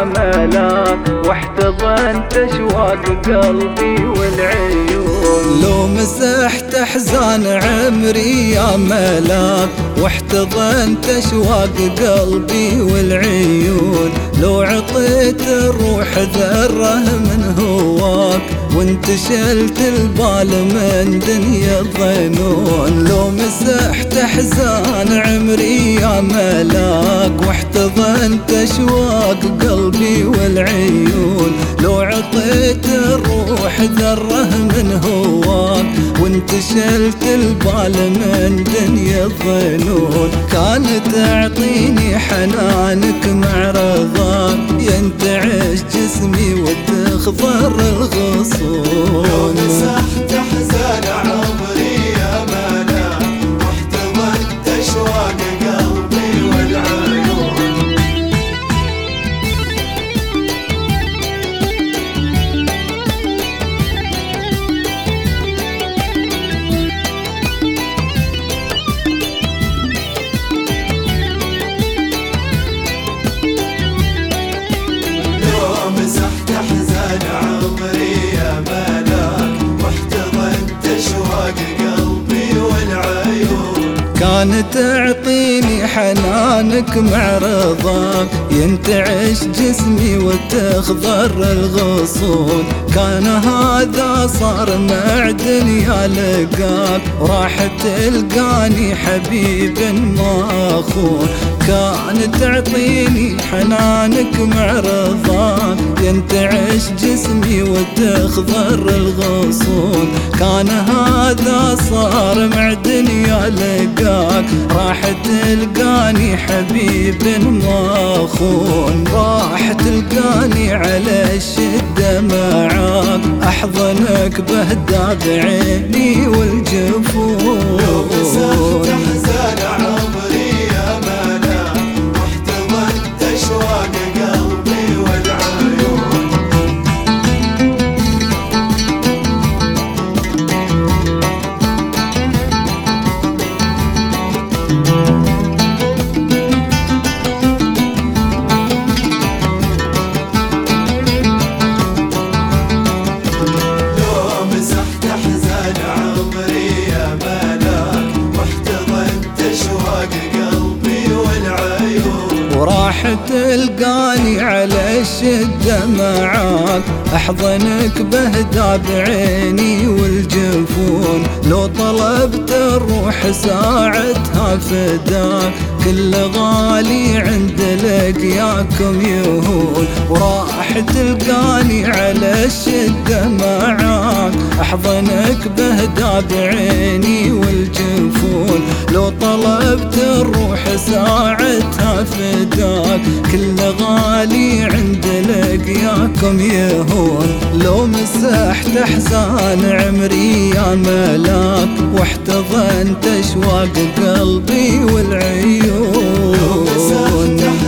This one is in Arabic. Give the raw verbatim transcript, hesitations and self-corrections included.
يا ملاك، واحتضنت اشواق قلبي والعيون. لو مسحت احزان عمري يا ملاك، واحتضنت اشواق قلبي والعيون. لو عطيت الروح ذره من هواك، وانت شلت البال من دنيا الظنون. لو مسحت احزان عمري يا ملاك، واحتضنت اشواق قلبي والعيون. لو عطيت الروح ذره من هواك، وانت شلت البال من دنيا الظنون. كانت تعطيني حنانك مع رضاك، ينتعش جسمي وتخضر الغصون. لو مسحت احزان عمري يا ملاك، واحتضنت اشواق قلبي والعيون. لو مسحت احزان عمري يا ملاك، واحتضنت اشواق قلبي والعيون. كانت تعطيني حنانك مع رضاك، ينتعش جسمي وتخضر الغصون. كان هذا صار معدن يا لقاك، وراح تلقاني حبيب ما اخون. كانت تعطيني حنانك مع رضاك، ينتعش جسمي وتخضر الغصون. كان هذا صار معدن يا لقاك، راح تلقاني حبيب ما اخون. راح تلقاني على الشدة معاك، احضنك بهدى بعيني والجفون. لو مسحت احزان عمري يا ملاك، واحتضنت اشواق قلبي والعيون. لو مسحت احزان عمري يا ملاك، واحتضنت اشواق قلبي والعيون. وراح تلقاني على الشدة معاك، احضنك بهدى بعيني والجفون. لو طلبت الروح ساعتها فداك، كل غالي عند لقياكم يهون. وراح تلقاني على الشدة معاك، احضنك بهدى بعيني والجفون. لو طلبت الروح ساعتها فداك، كل غالي عند لقياكم يهون. لو مسحت احزان عمري يا ملاك، واحتضنت اشواق قلبي والعيون. لو مسحت